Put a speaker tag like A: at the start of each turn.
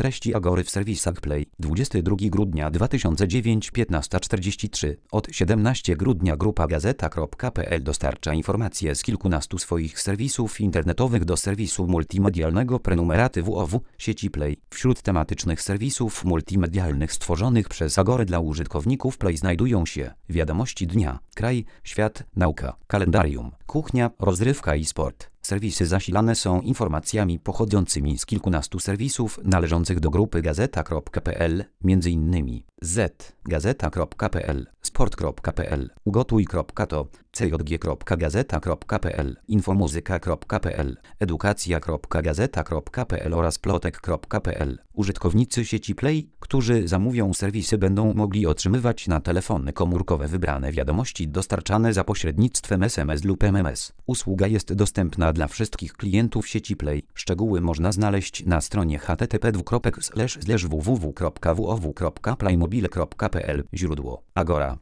A: Treści Agory w serwisach Play. 22 grudnia 2009 15:43. Od 17 grudnia grupa Gazeta.pl dostarcza informacje z kilkunastu swoich serwisów internetowych do serwisu multimedialnego prenumeraty WOW sieci Play. Wśród tematycznych serwisów multimedialnych stworzonych przez Agorę dla użytkowników Play znajdują się wiadomości dnia, kraj, świat, nauka, kalendarium, kuchnia, rozrywka i sport. Serwisy zasilane są informacjami pochodzącymi z kilkunastu serwisów należących do grupy Gazeta.pl, m.in. Gazeta.pl, Sport.pl, Ugotuj.to, cjg.gazeta.pl, Infomuzyka.pl, Edukacja.gazeta.pl oraz Plotek.pl. Użytkownicy sieci Play, którzy zamówią serwisy, będą mogli otrzymywać na telefony komórkowe wybrane wiadomości dostarczane za pośrednictwem SMS lub MMS. Usługa jest dostępna dla wszystkich klientów sieci Play. Szczegóły można znaleźć na stronie http://www.playmobile.pl. Źródło: Agora.